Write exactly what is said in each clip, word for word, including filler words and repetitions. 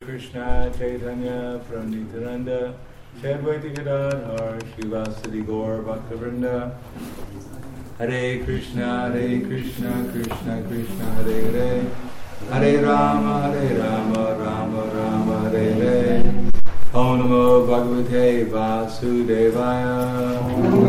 Krishna Chaitanya from Nityananda, Shri Advaita Gadadhar, Srivasadi Gaur Bhaktivinoda. Hare Krishna, Hare Krishna, Krishna Krishna, Hare Hare, Hare Rama, Hare Rama, Rama Rama, Hare Hare. Om Namo Bhagavate Vasudevaya.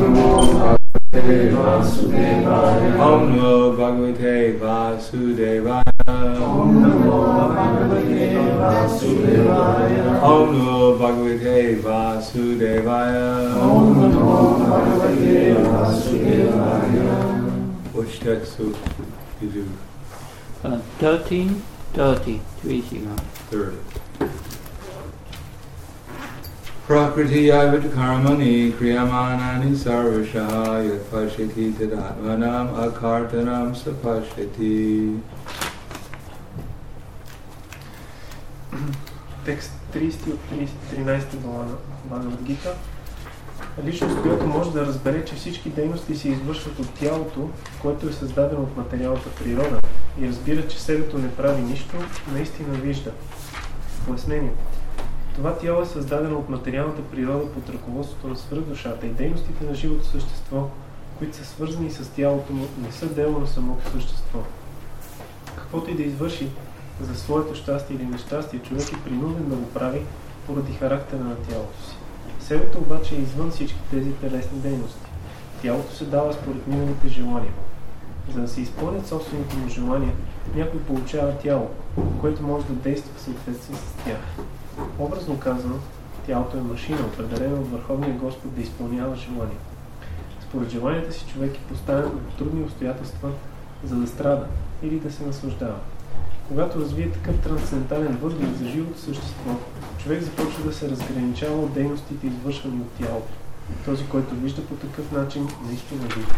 Om Namo Bhagavate Vasudevaya. Om Namo Bhagavate Vasudevaya. Om Namo Bhagavate Vasudevaya. Om Namo Bhagavate Vasudevaya. Which text do you do? Uh, thirteen, thirty, three zero. Thirty. Prakriti karmani kriyamanani sarvashaha yat pashyati tadatmanam akartanam sapashyati. Текст тридесет от тринадесета глава на Бхагавад Гита. Личност, която може да разбере, че всички дейности се извършват от тялото, което е създадено от материалната природа, и разбира, че себето не прави нищо, наистина вижда. Пояснение. Това тяло е създадено от материалната природа под ръководството на свръхдушата и дейностите на живото същество, които са свързани с тялото му, не са дело на самото същество. Каквото и да извърши за своето щастие или нещастие, човек е принуден да го прави поради характера на тялото си. Себето обаче е извън всички тези телесни дейности. Тялото се дава според неговите желания. За да се изпълнят собствените му желания, някой получава тяло, което може да действа в съответствие с тях. Образно казано, тялото е машина, определена от Върховния Господ да изпълнява желания. Според желанията си човек е поставен в трудни обстоятелства, за да страда или да се наслаждава. Когато развие такъв трансцендентален възглед за живото същество, човек започва да се разграничава от дейностите, извършвани от тялото. Този, който вижда по такъв начин, наистина вижда.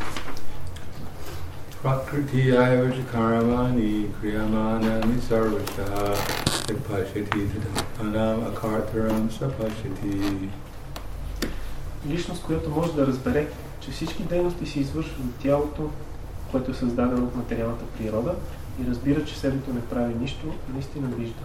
Prakriti ayavaja karmani kriyamanani sarvashaha yat pashyati tadatmanam akartaram sapashyati. Личност, която може да разбере, че всички дейности се извършват от тялото, което е създадено от материалната природа, и разбира, че себето не прави нищо, наистина вижда.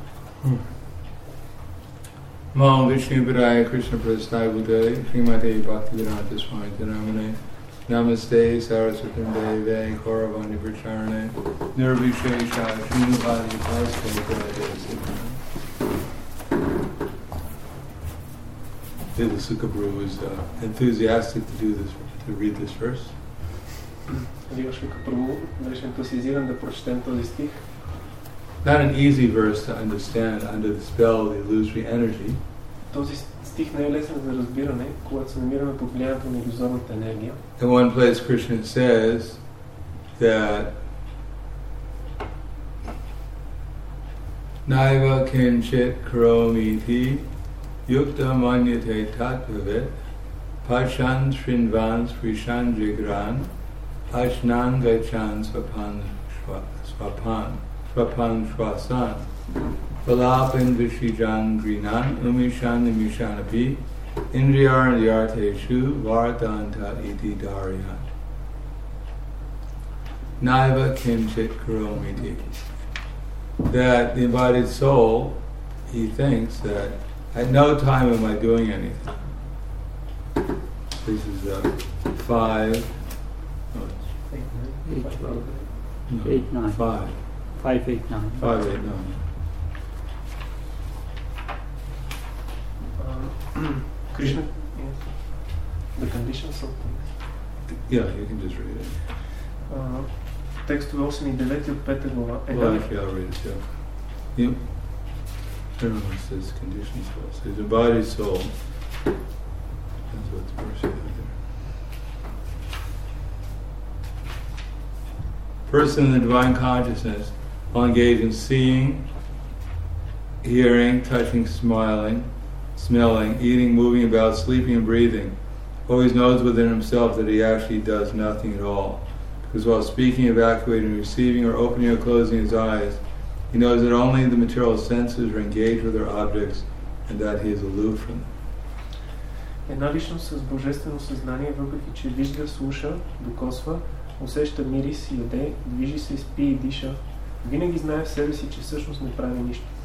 Мам Вишну Падая Кришна Прастай Будhay Srimate Bhaktivedanta Swami Dhanamane Namaste Saraswatam Deve Kauravani Pracharane Nirvishesha Srinivadi Paste Gurade. The Sukha Prabhu was uh, enthusiastic to do this, to read this verse. Шрила Прабху беше ентусиазиран да прочетем този стих. Not an easy verse to understand under the spell of the illusory energy. Този стих не е лесен за разбиране, когато се намираме под влиянието на илюзорната енергия. In one place Krishna says that Naiva kinchit karomiti yukta manyate tattvavet pashan shrinvan srishan jigran ashnan gachan swapan swapan swapan shwasan Valapin vishijan grinan umishan nimishanapi indriyar yarteshu vardanta iti daryan. Naiva kinchit karomiti. That the embodied soul, he thinks that at no time am I doing anything. This is uh, five. Oh, Eight, twelve. no, Eight, nine. Five. Five, eight, nine. Five, eight, nine. Krishna, yes. The conditions of things. Yeah, you can just read it. Uh, текстове осем и девет от пета глава. Well, actually, I'll read it too. You, I don't know what it says, conditions. It says embodied soul. That's what the verse is there. Person in the divine consciousness will engage in seeing, hearing, touching, smiling, smelling, eating, moving about, sleeping, and breathing. Always knows within himself that he actually does nothing at all. Because while speaking, evacuating, receiving, or opening or closing his eyes, he knows that only the material senses are engaged with their objects and that he is aloof from them. Една личност с божествено съзнание, въпреки че вижда, слуша, докосва, усеща мирис, яде, движи се, спи и диша, винаги знае в себе си, че всъщност не прави нищо.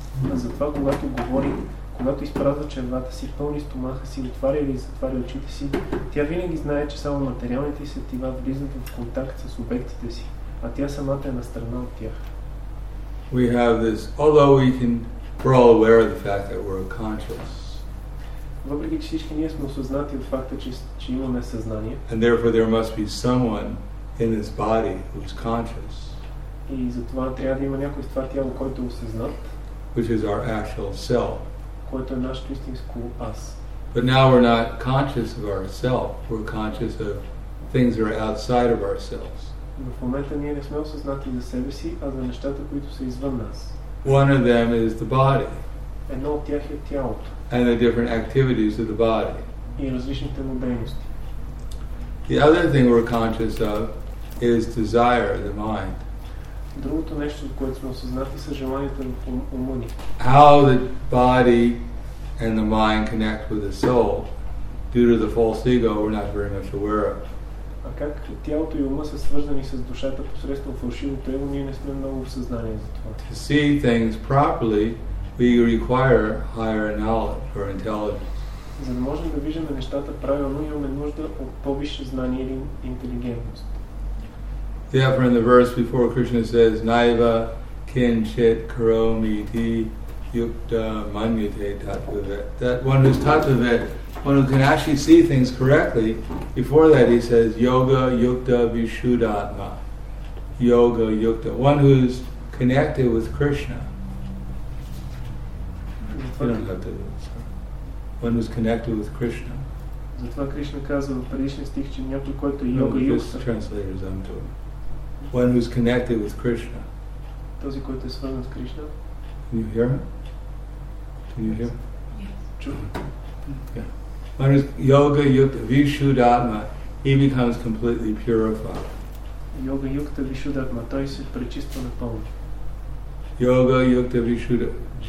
Затова, когато говори, когато изпразва червата си, пълни стомаха си, отваря или затваря очите си, тя винаги знае, че само материалните сетива влизат в контакт с обектите си, а тя самата е на страна от тях. We have this, although we can, we're all aware of the fact that we're conscious. Въпреки че всички ние сме осъзнати от факта, че, че имаме съзнание. And therefore there must be someone in this body who's conscious. И затова трябва да има някой в това тяло, който е осъзнат. Which is our actual self. Което е нашето истинско аз. But now we're not conscious of ourself. We're conscious of things that are outside of ourselves. Но в момента ние не сме осъзнати за себе си, а за нещата, които са извън нас. One of them is the body. Едно от тях е тялото. And the different activities of the body. И различните му дейности. The other thing we're conscious of is desire, the mind. Другото нещо, за което сме осъзнати, са желанията в ума ни. How the body and the mind connect with the soul, due to the false ego, we're not very much aware of. А как тялото и ума са свързани с душата посредством фалшивото его, ние не сме много в съзнание за това. To see things properly, we require higher knowledge or intelligence. За да можем да виждаме нещата правилно, имаме нужда от по-висше знание или интелигентност. Therefore, in the verse before, Krishna says, "Naiva kinchit karomi ti yukta manyate tattvavet." That one who's tattvavet, one who can actually see things correctly. Before that, he says, "Yoga yukta vishuddhatma." Yoga yukta, one who's connected with Krishna. You don't have to. Sorry. One who's connected with Krishna. Затова Кришна казва в предишния стих, че някой, който е йога No, юкта. this translator's I'm doing. One who's connected with Krishna. Този, който е свързан с Кришна. Can you hear me? Can you hear? Чу. Yeah. One who's yoga yukta vishuddhatma, he becomes completely purified. Йога юкта вишудатма, той се пречиства напълно. Yoga yukta vishuddha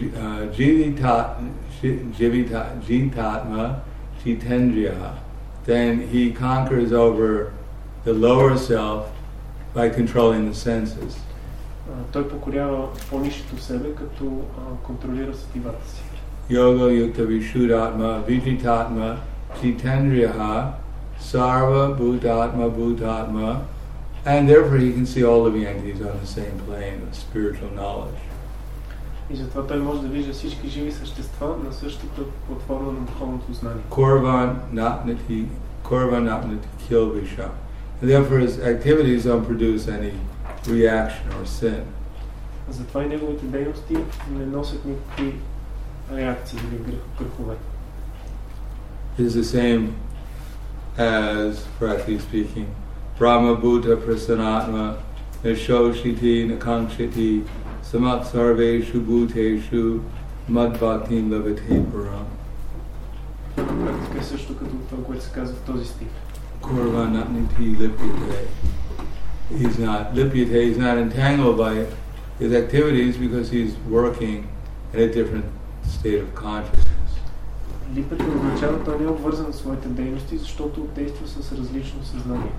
jivitatma jitendriya. Then he conquers over the lower self by controlling the senses. Той покорява по-нишето в себе, като а, контролира сетивата си. Yoga yukta vishuddhatma vijitatma jitendriya sarva bhutatma bhutatma, and therefore he can see all living entities on the same plane of spiritual knowledge. И затова той може да вижда всички живи същества на същата платформа на духовното знание. Korvan napnati korvan napnati kilvisha. And therefore his activities don't produce any reaction or sin. Затова и неговите дейности не носят никакви реакции или грехове. It is the same as, practically speaking, Brahma Bhuta Prasanatma Nashoshiti Nakankshiti Samat Sarveshu Bhuteshu Mad Bhaktim Lavate Param. Практика е също като това, което се казва в този стих. Korvan napnati lipyate. He's not lipyate, he's not entangled by his activities because he's working in a different state of consciousness. Липата означава, той не е обвързан с своите дейности, защото действа с различно съзнание.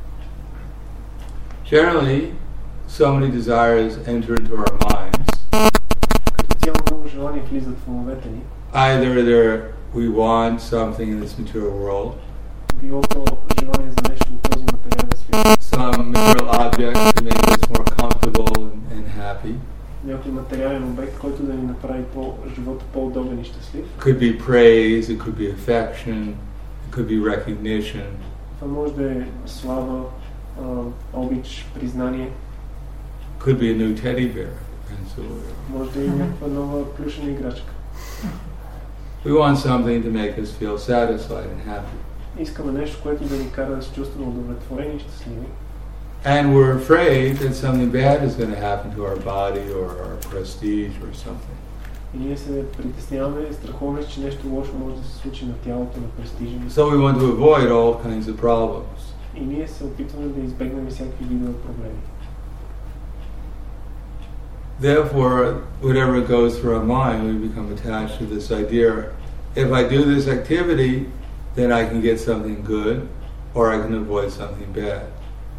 Generally, so many desires enter into our minds. Като цяло много желания влизат в умовете ни. Either there we want something in this material world, Било то желание за нещо от този материален свят. some material object to make us more comfortable and, and happy. Някой материален обект, който да ни направи по живота по-удобен и щастлив. Could be praise, it could be affection, it could be recognition. Това може да е слава, обич, признание. Could be a new teddy bear. And so Може да е някаква нова плюшена играчка. we want something to make us feel satisfied and happy. Искаме нещо, което да ни кара да се чувстваме удовлетворени и щастливи. And we're afraid that something bad is going to happen to our body or our prestige or something. И ние се притесняваме и страхуваме, че нещо лошо може да се случи на тялото, на престижа. So we want to avoid all kinds of problems. И ние се опитваме да избегнем всякакви видове проблеми. Therefore, whatever goes through our mind, we become attached to this idea. If I do this activity, then I can get something good, or I can avoid something bad.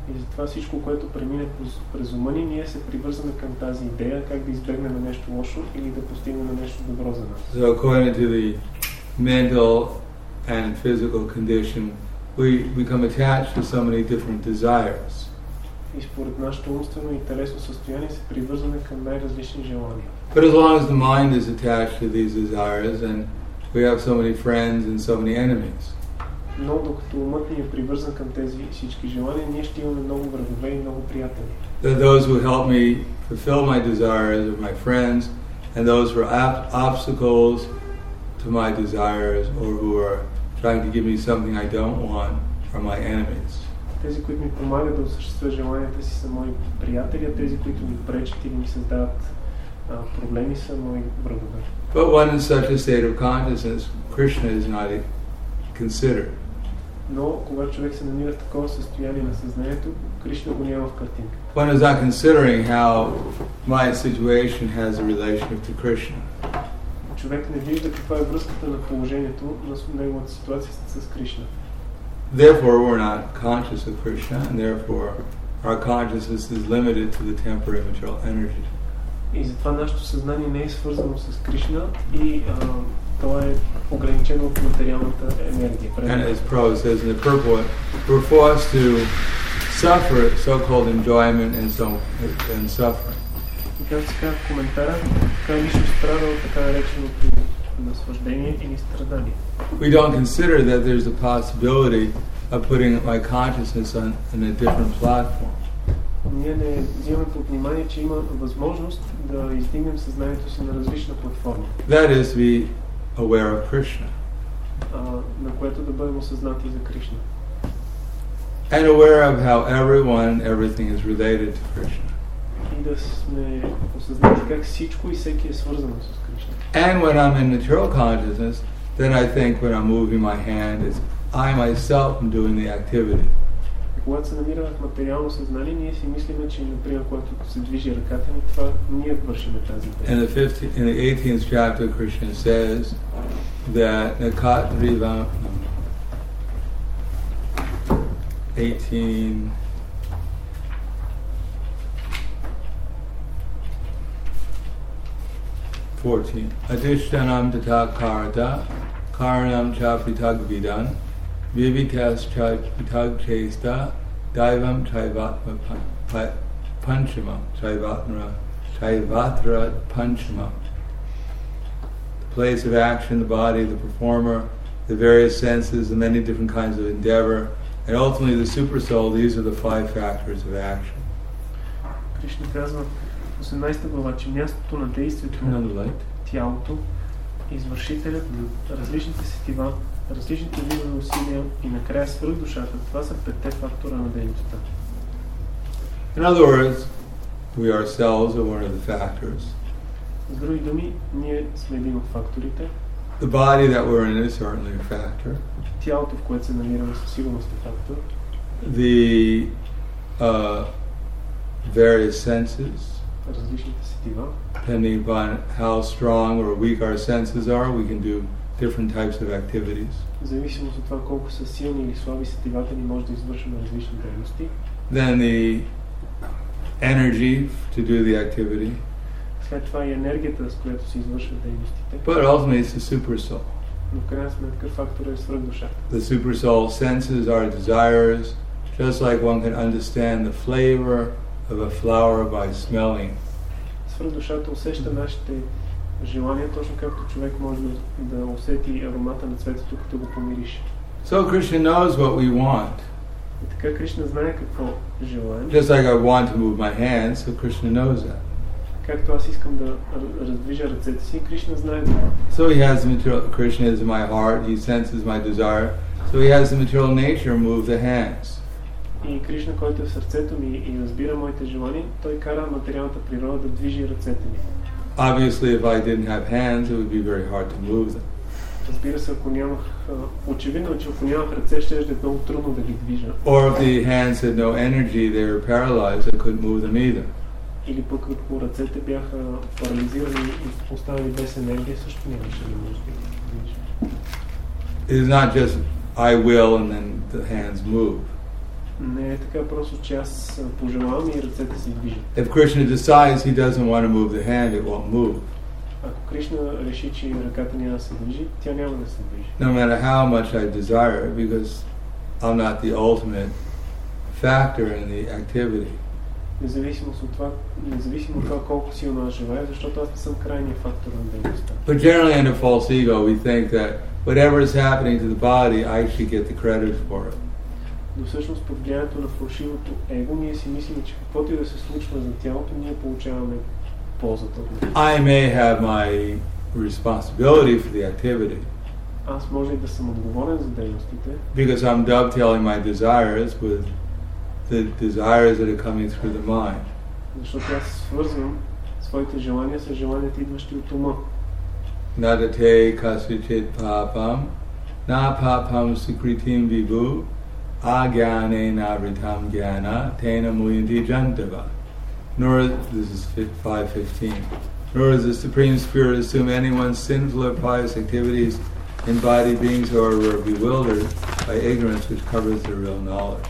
И затова всичко, което премине през, през ума ни, ние се привързваме към тази идея, как да избегнем нещо лошо или да постигнем нещо добро за нас. So according to the mental and physical condition, we become attached to so many different desires. И според нашето умствено и телесно състояние се привързваме към най-различни желания. But as long as the mind is attached to these desires, and we have so many friends and so many enemies. Но докато умът ни е привързан към тези всички желания, ние ще имаме много врагове и много приятели. That those who help me fulfill my desires are my friends, and those who are ob- obstacles to my desires or who are trying to give me something I don't want are my enemies. Тези, които ми помагат да осъществя желанията си, са мои приятели, а тези, които ми пречат или ми създават а, проблеми, са мои врагове. But when in such a state of consciousness, Krishna is not considered. Но когато човек се намира в такова състояние на съзнанието, Кришна го няма в картинка. One is not considering how my situation has a relation to Krishna. Човек не вижда каква е връзката на положението на неговата ситуация с Кришна. Therefore, we're not conscious of Krishna, and therefore our consciousness is limited to the temporary material energy. И затова нашето съзнание не е свързано с Кришна и а, то е ограничено от материалната енергия. And as Prabhupada says in the purport, we're forced to suffer so-called enjoyment and so and suffering. И както се казва в коментара, така лично страда от така нареченото наслаждение или страдание. We don't consider that there's a possibility of putting my consciousness on, on a different platform. Ние не взимаме под внимание, че има възможност да издигнем съзнанието си на различна платформа. That is to be aware of Krishna. А, на което да бъдем осъзнати за Кришна. And aware of how everyone and everything is related to Krishna. И да сме осъзнати как всичко и всеки е свързано с Кришна. And when I'm in material consciousness, then I think when I'm moving my hand, it's I myself am doing the activity. И когато се намираме в материално съзнание, ние си мислиме, че, например, когато се движи ръката ни, това ние вършиме тази In the fifteenth, in the eighteenth chapter, Krishna says that Nakatriva, eighteen. fourteen. Adishtanam tata karata, karanam cha pritag vidan, vivitas cha pritag chesta, daivam chaivatma panchamam, chaivatra, chaivatra panchamam. The place of action, the body, the performer, the various senses, the many different kinds of endeavor, and ultimately the super soul, these are the five factors of action. Кришна казва осемнадесета глава, че мястото на действието на тялото, извършителят на различните сетива, различните видове усилия и накрая свръхдушата, това са петте фактора на дейността. In other words, we ourselves are one of the factors. С други думи, ние сме един от факторите. The body that we're in is certainly a factor. Тялото, в което се намираме, със сигурност е фактор. The uh, various senses, различните сетива. Depending upon how strong or weak our senses are, we can do different types of activities. В зависимост от това колко са силни или слаби сетивата ни, може да извършваме различни дейности. Then the energy to do the activity. След това и енергията, с която се извършват дейностите. But ultimately it's the super soul. Но в крайна сметка фактор е свръхдушата. The super soul senses our desires, just like one can understand the flavor of a flower by smelling. Свръхдушата усеща нашите желания, точно както човек може да, да усети аромата на цветето, като го помирише. So Krishna knows what we want. И така Кришна знае какво желаем. Just like I want to move my hands, so Krishna knows that. Както аз искам да раздвижа ръцете си, Кришна знае това. So he has the material, Krishna is in my heart, he senses my desire, so he has the material nature move the hands. И Кришна, който е в сърцето ми и разбира моите желания, той кара материалната природа да движи ръцете ми. Obviously, if I didn't have hands, it would be very hard to move them. Разбира се, ако нямах, очевидно, че ако нямах ръце, ще е много трудно да ги движа. Or if the hands had no energy, they were paralyzed, I couldn't move them either. Или пък ако ръцете бяха парализирани и останали без енергия, също нямаше да може да ги движа. It is not just I will and then the hands move. Не е така просто, че аз пожелавам и ръцете се движат. If Krishna decides he doesn't want to move the hand, it won't move. Ако Кришна реши, че ръката няма да се движи, тя няма да се движи. No matter how much I desire, because I'm not the ultimate factor in the activity. Независимо от това, независимо от това колко силно аз желая, защото аз не съм крайният фактор на дейността. But generally in a false ego, we think that whatever is happening to the body, I should get the credit for it. Но всъщност под влиянието на фалшивото его, ние си мислим, че каквото и да се случва за тялото, ние получаваме ползата от него. I may have my responsibility for the activity, Аз може и да съм отговорен за дейностите, because I'm dovetailing my desires with the desires that are coming through the mind. защото аз свързвам своите желания с желанията, идващи от ума. Nadate kasichit papam, na papam sukritim vibhu, agyane navritam gyana, tena muyanti jantava. Nor, this is five fifteen, nor does the Supreme Spirit assume anyone's sinful or pious activities in body beings who are bewildered by ignorance which covers their real knowledge.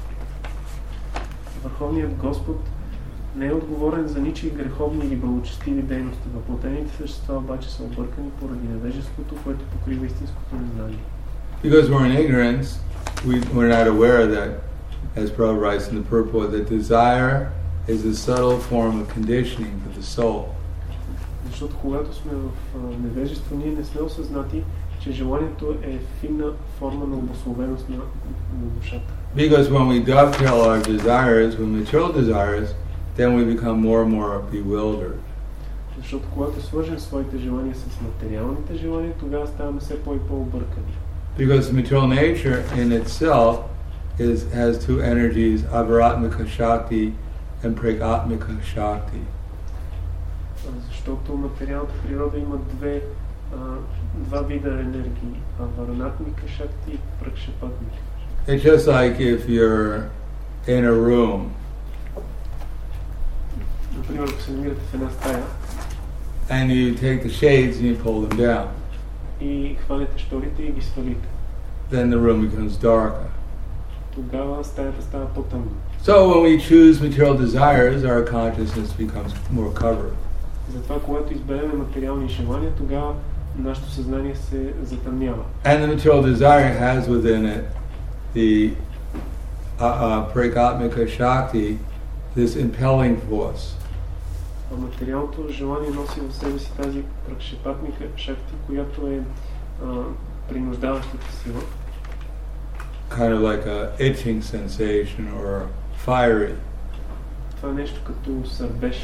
Върховният Господ не е отговорен за ничии греховни или благочестиви дейности. Въплотените същества обаче са объркани поради невежеството, което покрива истинското незнание. Because we're in ignorance, we, we're not aware that, as Prabhupada writes in the purport, that desire is a subtle form of conditioning for the soul. Защото когато сме в а, невежество, ние не сме осъзнати, че желанието е финна форма на обусловеност на, на душата. Because when we dovetail our desires with material desires, then we become more and more bewildered. Защото когато свържем своите желания с материалните желания, тогава ставаме все по- и по-объркани. Because material nature in itself is, has two energies, avaratmika shakti and pragatmika shakti. Защото материалната природа има две, а, два вида енергии, аваранатмика шакти и пракшапатмика. It's just like if you're in a room Например, ако се намирате в една стая and you take the shades and you pull them down, и хванете шторите и ги свалите, then the room becomes darker. тогава стаята става по-тъмна. So when we choose material desires, our consciousness becomes more covered. Затова, когато изберем материални желания, тогава нашето съзнание се затъмнява. And the material desire has within it the uh, uh, pragatmika shakti, this impelling force. А материалното желание носи в себе си тази пракшапатмика шакти, която е а, принуждаващата сила. Kind of like a itching sensation or fiery. Това е нещо като сърбеж.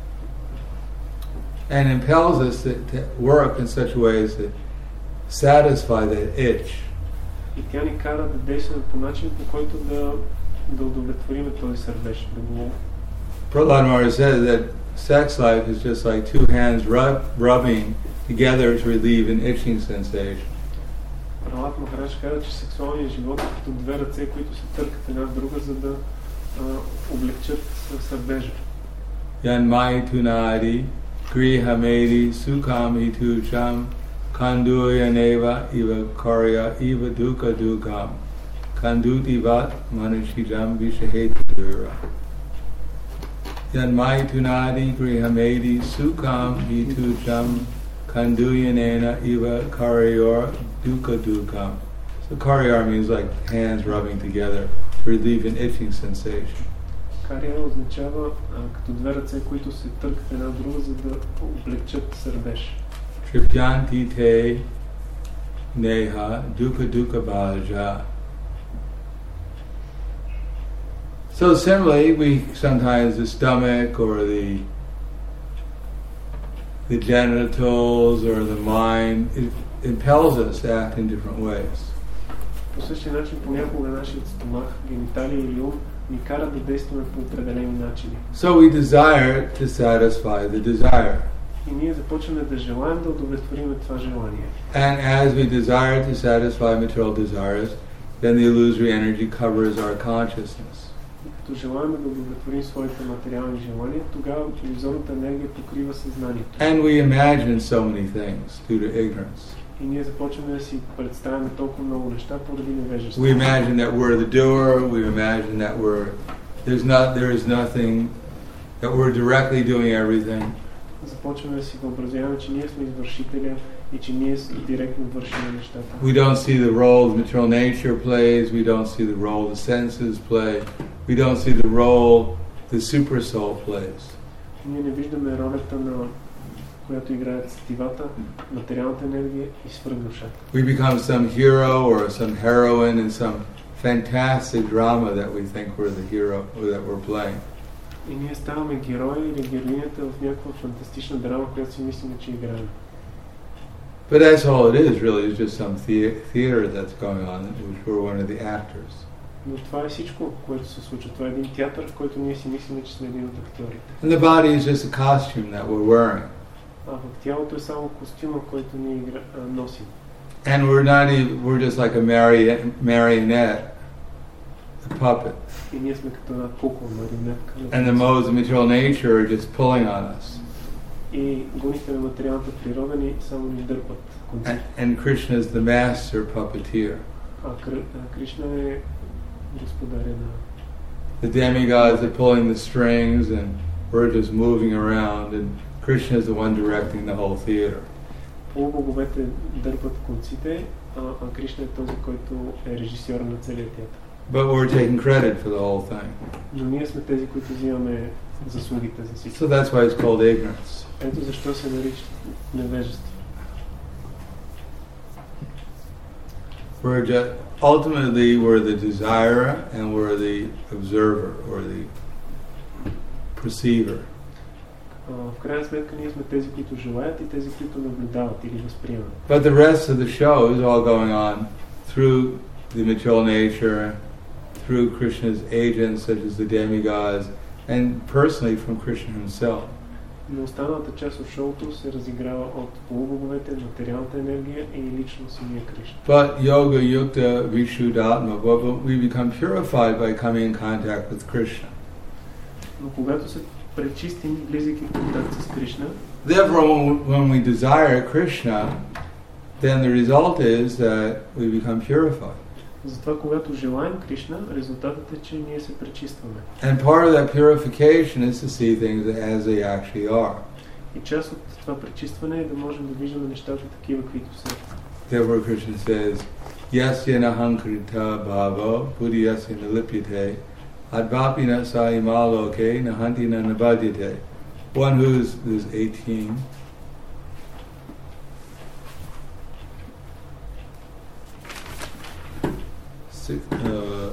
And impels us to, to work in such ways that satisfy that itch. И тя ни кара да действаме по начин, по който да, да удовлетворим този сърбеж. Да го... Prahlad Maharaj says that sex life is just like two hands rub, rubbing together to relieve an itching sensation. Пралат Махарадж казва, че сексуалният живот е като две ръце, които се търкат една в друга, за да а, облегчат сърбежа. Yanmai tunadi grihamedi sukam hitucham kanduya neva iva karya iva dukkha dukkam kandutivat manashijam vishahetadura. Yanmai tunadi grihamedi sukam hitucham kanduya nena iva karyor dukkha dukkam. So karyar means like hands rubbing together to relieve an itching sensation. Кария означава а, като две ръце, които се търкат една друга, за да облегчат сърбеж. Tripyanti te neha dukkha dukkha bhaja. So similarly, we sometimes the stomach or the the genitals or the mind, it impels us to act in different ways. По същия начин понякога нашият стомах, гениталия или ум ни кара да действаме по определени начини. So we desire to satisfy the desire. И ние започваме да желаем да удовлетворим това желание. And as we desire to satisfy material desires, then the illusory energy covers our consciousness. И като желаем да удовлетворим своите материални желания, тогава иллюзорната енергия покрива съзнанието. And we imagine so many things due to ignorance. И ние започваме да си представяме толкова много неща поради невежество. We imagine that we're the doer. We imagine that we're there's not there is nothing that we're directly doing everything. Започваме да си въобразяваме, че ние сме извършителя и че ние директно вършим нещата. We don't see the role the material nature plays. We don't see the role the senses play. We don't see the role the super soul plays. Ние не виждаме ролята на която играят сетивата, материалната енергия и свръхдушата. We become some hero or some heroine in some fantastic drama that we think we're the hero or that we're playing. И ние ставаме героя или героинята в някаква фантастична драма, която си мислим, че играем. But that's all it is, really. It's just some the- theater that's going on, which we're one of the actors. Но това е всичко, което се случва. Това е един театър, в който ние си мислим, че сме един от актьорите. And the body is just a costume that we're wearing. А в тялото е само костюма, който ние игра, а, носим. And we're not even, we're just like a mari- marionette, a puppet. И ние сме като една кукла, марионетка. And the modes of material nature are just pulling on us. И гоните на материалната природа ни само ни дърпат And, конците. and Krishna is the master puppeteer. А, Кр- а Кришна е господаря на... The demigods are pulling the strings and we're just moving around, and Krishna is the one directing the whole theater. Полубоговете дърпат конците, а, а Кришна е този, който е режисьор на целия театър. But we're taking credit for the whole thing. Но ние сме тези, които взимаме заслугите за всичко. So that's why it's called ignorance. Ето защо се нарича невежество. We're just, ultimately we're the desirer and we're the observer or the perceiver. А, в крайна сметка ние сме тези, които желаят и тези, които наблюдават или възприемат. But the rest of the show is all going on through the material nature, through Krishna's agents such as the demigods, and personally from Krishna himself. Но останалата част от шоуто се разиграва от полубоговете, материалната енергия и лично самия Кришна. But yoga yukta vishuddhatma, but we become purified by coming in contact with Krishna. Но когато се пречистим, влизайки в контакт с Кришна, Therefore, when, when we desire Krishna, then the result is that we become purified. затова когато желаем Кришна, резултатът е, че ние се пречистваме. And part of that purification is to see things as they actually are. И част от това пречистване е да можем да виждаме нещата такива, каквито са. Therefore, Krishna says, Yasya nahankrita bhavo buddhiyasya nalipyate advapina saimaloke nahanti na nabhadyate. One who's, who's eighteen, six, uh,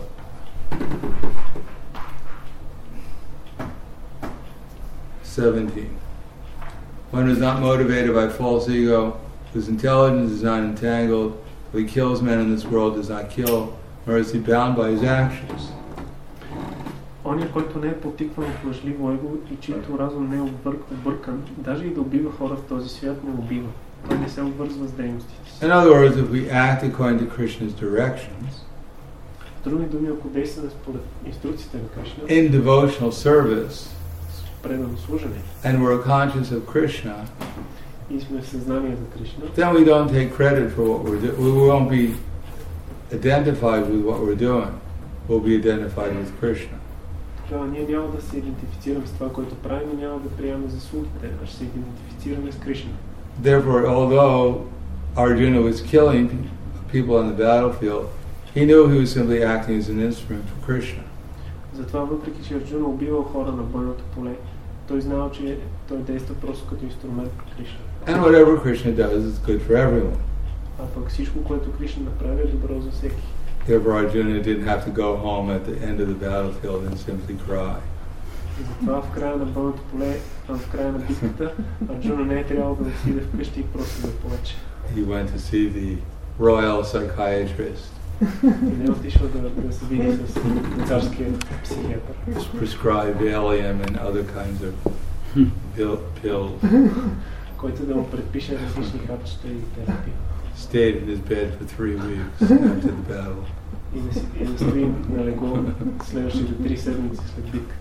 seventeen. One who's not motivated by false ego, whose intelligence is not entangled, who he kills men in this world does not kill, nor is he bound by his actions. Оня, който не е потикван от лъжливо его и чийто разум не е обърк, объркан, даже и да убива хора в този свят, не убива. Той не се обвързва с дейностите си. In other words, if we act according to Krishna's directions, С други думи, ако действаме според инструкциите на Кришна, in devotional service, с предано служене, and we're conscious of Krishna, и сме в съзнание за Кришна, then we don't take credit for what we're doing. We won't be identified with what we're doing. We'll be identified with Krishna. тогава ние няма да се идентифицираме с това, което правим и няма да приемаме заслугите, а ще се идентифицираме с Кришна. Therefore, although Arjuna was killing people on the battlefield, he knew he was simply acting as an instrument for Krishna. Затова, въпреки че Арджуна убивал хора на бойното поле, той знал, че той действа просто като инструмент на Кришна. And whatever Krishna does is good for everyone. А пък всичко, което Кришна направи, е добро за всеки. Therefore, Arjuna didn't have to go home at the end of the battlefield and simply cry. И затова в края на бойното поле, а в края на битката, Арджуна не е трябвало да отиде вкъщи и просто да плаче. He went to see the royal psychiatrist, И не е отишъл да, да се види с царския психиатър, prescribe Valium and other kinds of pill- pills, който да му предпише различни хапчета и терапия. stayed in his bed for three weeks after the battle. И да, си, и да стои на легло следващите три седмици след битката.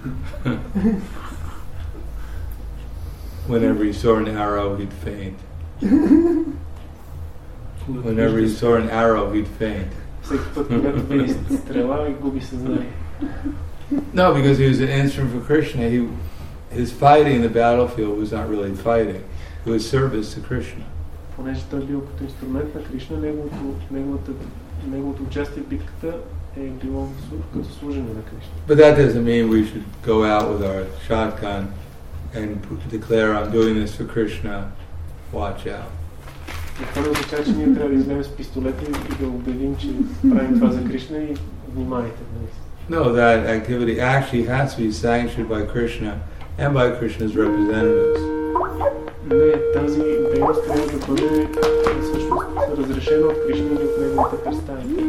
Whenever he saw an arrow, he'd faint. Whenever he saw an arrow, he'd faint. Всеки път, когато види стрела и губи съзнание. No, because he was an instrument for Krishna. He, his fighting in the battlefield was not really fighting. It was service to Krishna. Понеже той бил като инструмент на Кришна, неговото, неговото, неговото участие в битката е било като служене на Кришна. But that doesn't mean we should go out with our shotgun and declare, I'm doing this for Krishna, watch out. И това не означава, че ние трябва да излезем с пистолета и да обявим, че правим това за Кришна и внимайте. No, that activity actually has to be sanctioned by Krishna and by Krishna's representatives. Не, тази дейност трябва да бъде всъщност разрешена от Кришна или от неговите представители.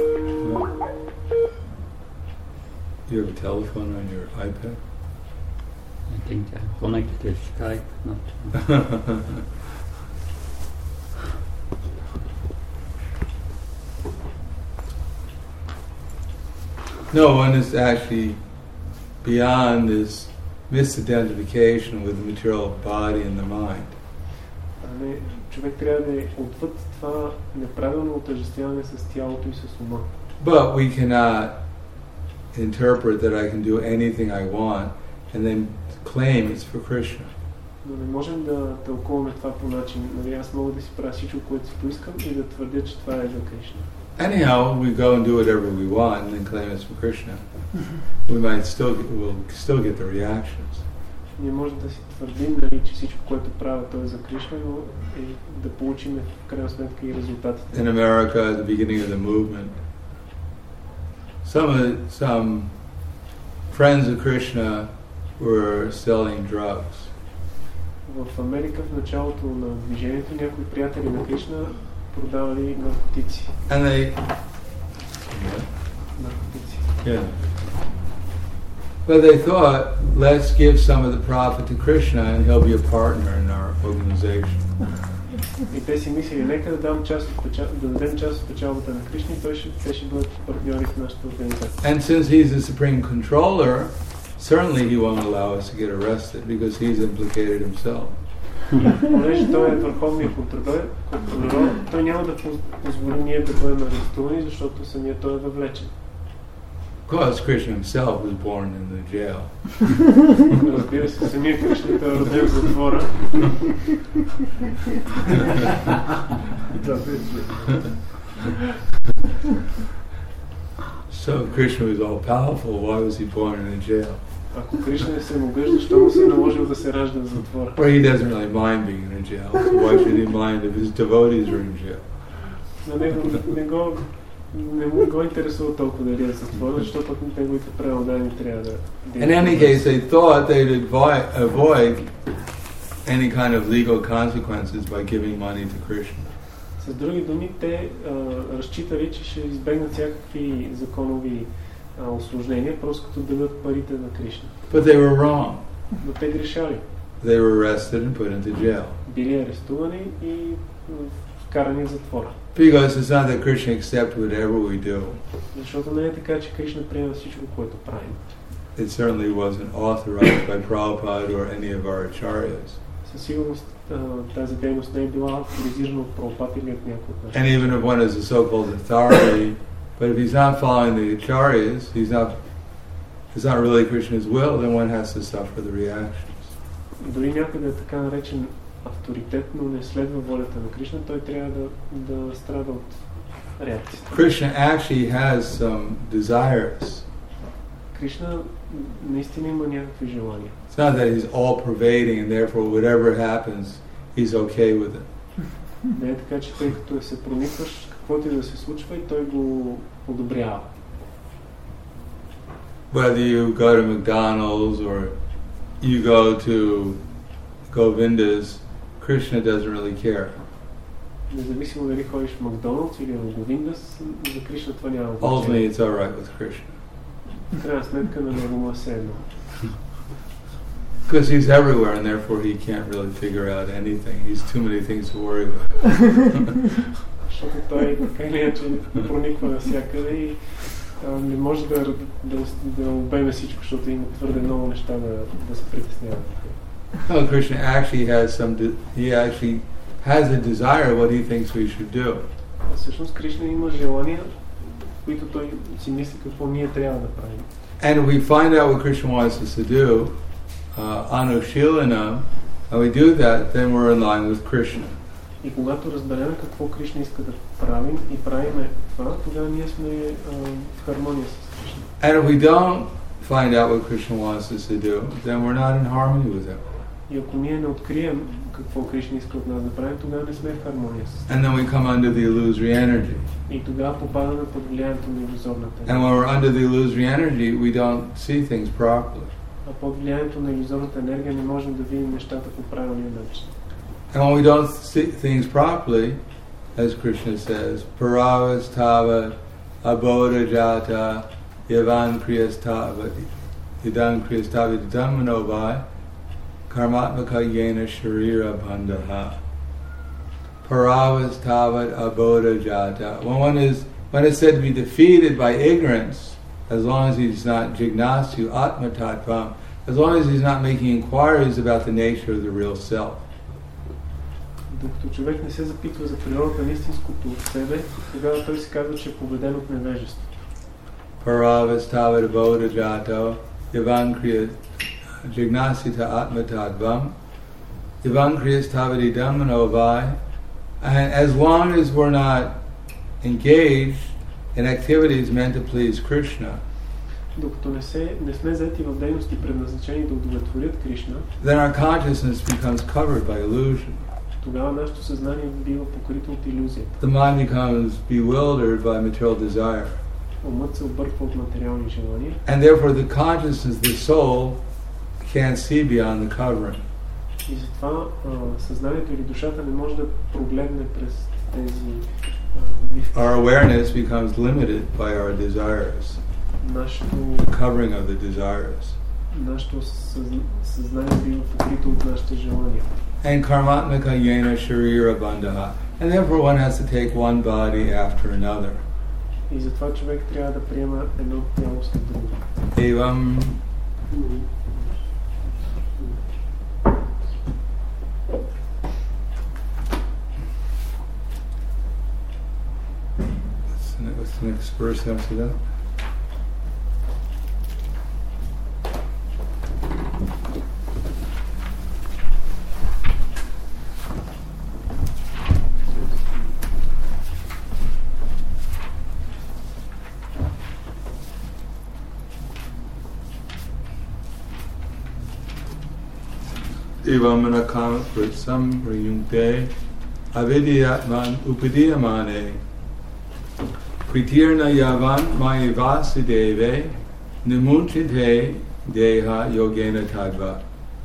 You have a telephone on your iPad? I think I'm connected to Skype, not. No, one is actually beyond this misidentification with the material body and the mind. А не, човек трябва да е отвъд това неправилно отъждествяване с тялото и с ума. But we cannot interpret that I can do anything I want and then claim it's for Krishna. Но не можем да тълкуваме това по начин. Нали, аз мога да си правя всичко, което си поискам и да твърдя, че това е за Кришна. Anyhow, we go and do whatever we want and then claim it's for Krishna. We might still get, we'll still get the reactions. Ние можем да си твърдим, нали, че всичко, което правя, то е за Кришна, но и да получим в крайна сметка и резултатите. In America, at the beginning of the movement, some of the, some friends of Krishna were selling drugs. В Америка в началото на движението някои приятели на Кришна продавали наркотици. And they Наркотици. Yeah. But they thought, let's give some of the profit to Krishna and he'll be a partner in our organization. И те си мислили, нека да, дам част от печал... да дадем част от печалбата на Кришна и той ще, те ще бъдат партньори в нашата организация. And since he's the supreme controller, certainly he won't allow us to get arrested because he's implicated himself. Понеже той е върховният контролер, контролер, той няма да позволи ние да бъдем арестувани, защото самият той е въвлечен. Of course, Krishna himself was born in the jail. Разбира се, самият Кришна той е роден в затвора. So Krishna was all powerful. Why was he born in a jail? Ако Кришна е всемогъщ, защо му се е наложил да се ражда в затвора? Well, he doesn't really mind being in a jail, so why should he mind if his devotees are in jail? На него не го, не му го интересува толкова дали е затвора, защото неговите преодани трябва да... In any case, they thought they'd avoid, avoid any kind of legal consequences by giving money to Krishna. С други думи, те а, разчитали, че ще избегнат всякакви законови а, усложнения, просто като дадат парите на Кришна. But they were wrong. Но те грешали. They were arrested and put into jail. Били арестувани и вкарани в затвора. Because it's not that Krishna accepts whatever we do. Защото не е така, че Кришна приема всичко, което правим. It certainly wasn't authorized by Prabhupada or any of our acharyas. Със сигурност тази дейност не е била авторизирана от Прабхупад или от някой от нашите. And even if one is a so-called authority, but if he's not following the acharyas, he's not, it's not really Krishna's will, then one has to suffer the reactions. Дори някъде е така наречен авторитет, но не следва волята на Кришна, той трябва да, да страда от реакцията. Krishna actually has some desires. Кришна наистина има някакви желания. It's not that he's all-pervading and therefore whatever happens, he's okay with it. Не е така, че тъй като се проникваш, каквото и да се случва и той го одобрява. Whether you go to McDonald's or you go to Govinda's, Krishna doesn't really care. Независимо дали ходиш в Макдоналдс или в Говиндас, за Кришна това няма Ultimately, значение. it's all right with Krishna. В крайна сметка на него му е все едно. Because he's everywhere and therefore he can't really figure out anything. He's too many things to worry about. Защото той така или иначе прониква навсякъде и а, не може да, да, да обеме всичко, защото има твърде много неща да, да се притесняват. No, Krishna actually has some, he actually has a desire what he thinks we should do. А всъщност Кришна има желания, които той си мисли какво ние трябва да правим. And if we find out what Krishna wants us to do, uh, anushilanam, and we do that, then we're in line with Krishna. И когато разберем какво Кришна иска да правим и правиме това, тогава ние сме а, в хармония с Кришна. And if we don't find out what Krishna wants us to do, then we're not in harmony with him. И ако ние не открием какво Кришна иска от нас да правим, тогава не сме в хармония с. And then we come under the illusory energy. И тогава попадаме под влиянието на иллюзорната And енергия. when we're under the illusory energy, we don't see things properly. А под влиянието на иллюзорната енергия не можем да видим нещата по правилния начин. And when we don't see things properly, as Krishna says, paravastava abodhajata yavan kriyastava yadam kriyastava yadam manovai karmatmaka yena sharira bandhaha. Paravastava abodhajata. When one is when it's said to be defeated by ignorance, as long as he's not jignasu atma tattvam, as long as he's not making inquiries about the nature of the real self. Докато човек не се запитва за природата на истинското от себе, тогава той се казва, че е победен от невежество. Paravastava bodhajato yavan kriya jignasita atma tattvam yavan kriyastavadi dhammanovai. And as long as we're not engaged in activities meant to please Krishna, Докато не, се, не сме заети в дейности предназначени да удовлетворят Кришна, then our consciousness becomes covered by illusion. тогава нашето съзнание бива покрито от иллюзията. The mind becomes bewildered by material desire. Умът се обърква от материални желания. And therefore the consciousness, the soul, can't see beyond the covering. И затова а, съзнанието или душата не може да прогледне през тези а, вивки. Our awareness becomes limited by our desires, Нашето, the covering of the desires. нашето съз- съзнание бива покрито от нашите желания. And karmatmaka yena sharira bandhaha. And therefore one has to take one body after another. И затова човек трябва да приема едно тяло след друго. Evam What's the next verse after that? Evamana kama pritsam priyungte avidyatman upadiyamane Pritirna yavan mayavasideve nimunchite deha yogena tadva.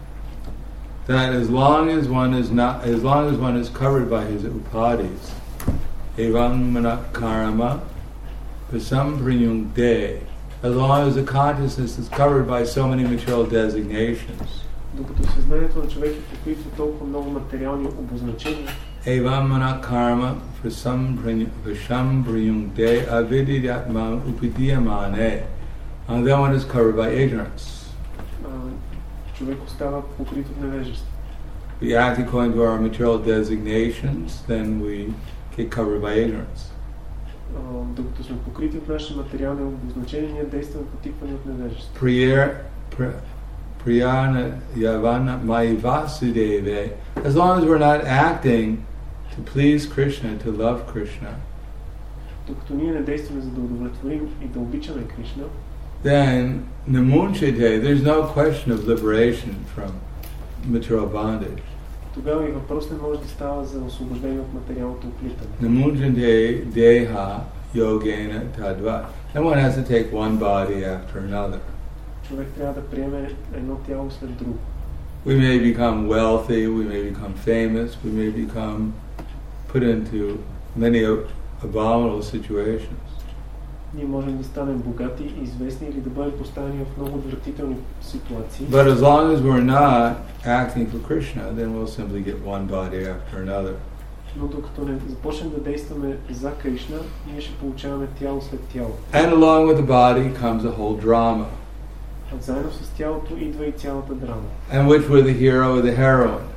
That as long as one is not, as long as one is covered by his upadis, evam manakarama pasam priyungte, as long as the consciousness is covered by so many material designations. Докато съзнанието на човек е покрито толкова много материални обозначения, Evam manakarma prasam priyungte avidyatman upadiyamane. And that one is covered by ignorance. а, човек остава покрит от невежество. We act according to our material designations, then we get covered by ignorance. А, докато сме покрити от наши материални обозначения, ние действаме потиквани от невежество. Priya pri- Priyana yavana maivasudeve. As long as we're not acting to please Krishna, to love Krishna, Докато ние не действаме за да удовлетворим и да обичаме Кришна, then namunchite, there's no question of liberation from material bondage. тогава и въпрос не може да става за освобождение от материалното оплитане. Namunchite deha yogena tadva. And one has to take one body after another. Човек трябва да приеме едно тяло след друго. We may become wealthy, we may become famous, we may become put into many abominable situations. Ние можем да станем богати, известни или да бъдем поставени в много отвратителни ситуации. But as long as we're not acting for Krishna, then we'll simply get one body after another. Но докато не започнем да действаме за Кришна, ние ще получаваме тяло след тяло. And along with the body comes a whole drama. А заедно с тялото идва и цялата драма. And which we're the hero or the heroine.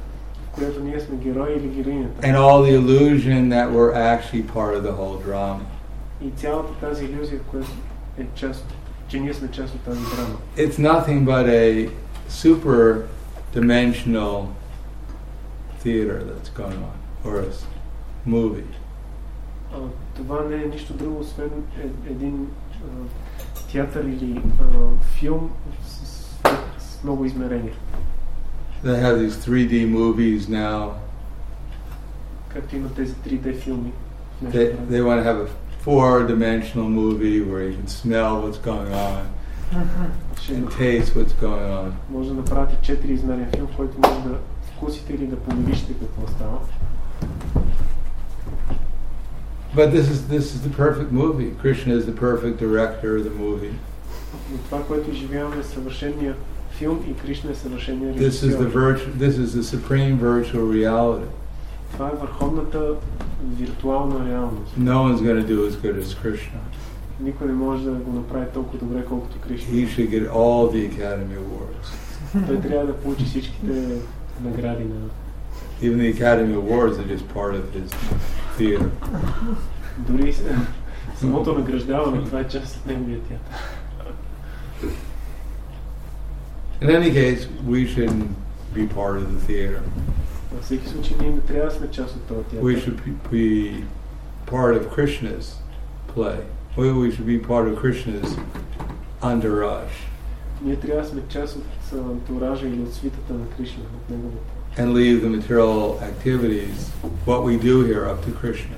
в която ние сме герои или героинята. And all the illusion that we're actually part of the whole drama. И цялата тази илюзия, която е част, че ние сме част от тази драма. It's nothing but a super dimensional theater that's going on, or a s- movie. А, това не е нищо друго, освен е, един а, театър или а, филм с, с, с много измерения. They have these three D movies now. Както има тези три Д филми. в нашето They, време. they want to have a four-dimensional movie where you can smell what's going on Ще and taste what's going on. може да направите четири измерен филм, в който може да вкусите или да помириште какво става. But this is this is the perfect movie. Krishna is the perfect director of the movie. Но това, което изживяваме, е съвършения филм и Кришна е съвършения This is the режисьор. virtu- This is the supreme virtual reality. Това е върховната виртуална реалност. No one's going to do as good as Krishna. Никой не може да го направи толкова добре, колкото Кришна. He should get all the Academy Awards. Той трябва да получи всичките награди на... Even the Academy Awards are just part of his theater. Дори с- самото награждаване, това е част от неговия театър. In any case, we shouldn't be part of the theater. Във всеки случай, ние не трябва да сме част от този театър. We should be- be part of Krishna's play. We we should be part of Krishna's entourage Ние трябва да сме част от а, антуража или от свитата на Кришна, от неговата. and leave the material activities, what we do here, up to Krishna.